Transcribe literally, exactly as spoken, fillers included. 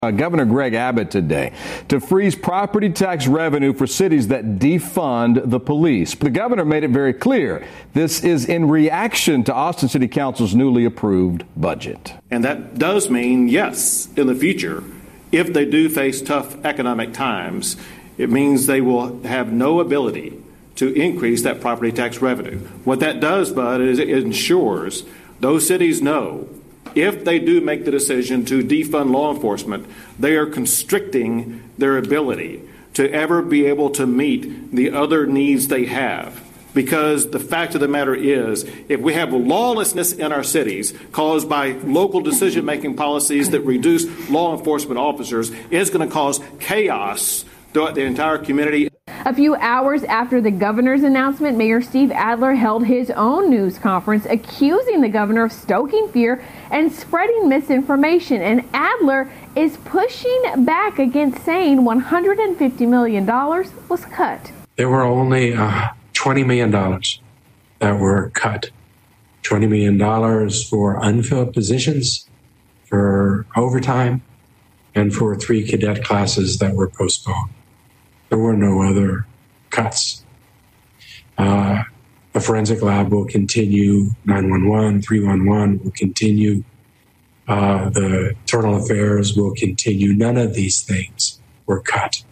Uh, Governor Greg Abbott today to freeze property tax revenue for cities that defund the police. The governor made it very clear this is in reaction to Austin City Council's newly approved budget. And that does mean, yes, in the future, if they do face tough economic times, it means they will have no ability to increase that property tax revenue. What that does, Bud, is it ensures those cities know if they do make the decision to defund law enforcement, they are constricting their ability to ever be able to meet the other needs they have. Because the fact of the matter is, if we have lawlessness in our cities caused by local decision-making policies that reduce law enforcement officers, it's going to cause chaos throughout the entire community. A few hours after the governor's announcement, Mayor Steve Adler held his own news conference accusing the governor of stoking fear and spreading misinformation. And Adler is pushing back against saying one hundred fifty million dollars was cut. There were only uh, twenty million dollars that were cut. twenty million dollars for unfilled positions, for overtime, and for three cadet classes that were postponed. There were no other cuts. Uh, the forensic lab will continue. nine one one, three one one will continue. Uh, the internal affairs will continue. None of these things were cut.